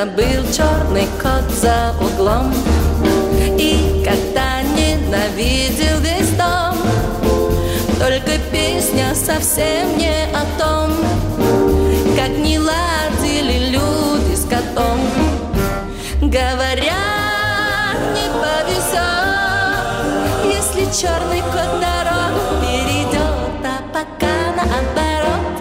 Когда был черный кот за углом, и когда ненавидел весь дом, только песня совсем не о том, как не ладили люди с котом. Говорят, не повезет, если черный кот дорогу перейдет, а пока наоборот.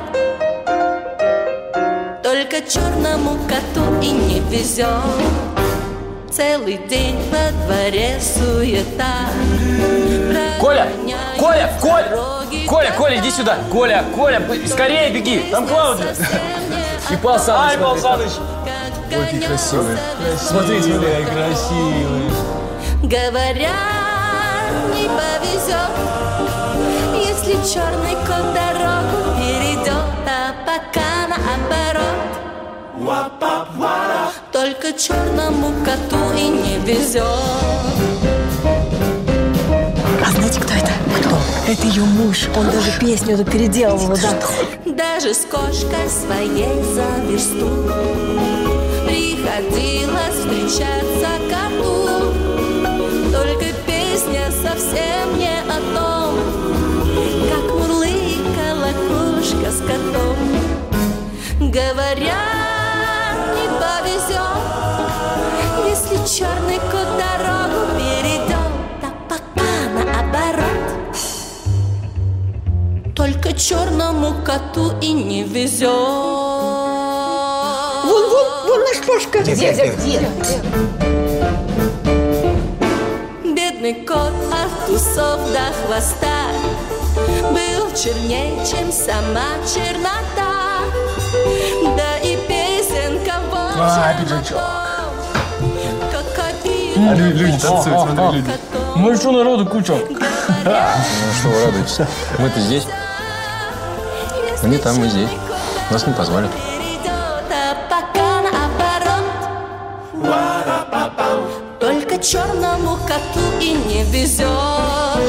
Только черному коту и не везет. Целый день во дворе суета. Коля! Коля! Коля! Коля, иди сюда! Коля! Скорее беги! Там Клаудия! И Пал Саныч! Ай, Пал Саныч! Ой, какие красивые. Смотри, какие красивые. Говорят, не повезет, если черный кот дорогу перейдет, а пока наоборот. Только черному коту и не везет. А знаете, кто это? Кто? Это ее муж. Он даже песню эту переделывал, да. Даже с кошкой своей за версту приходилось встречаться коту. Только песня совсем не о том, как мурлыкала кошка с котом. Говорят, не повезет, если черный кот дорогу перейдет, а пока наоборот. Только черному коту и не везет. Вон наш Пашка. Где? Бедный кот от усов до хвоста был черней, чем сама чернота. Да и песенка пиджачок. Люди Люди танцуют, смотри, люди. Ну что, народу куча. Ну что вы радуетесь? Мы-то здесь. Они там, мы здесь. Нас не позвали. Только черному коту и не везет.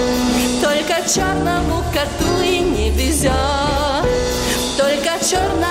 Только черному коту и не везет. Только черному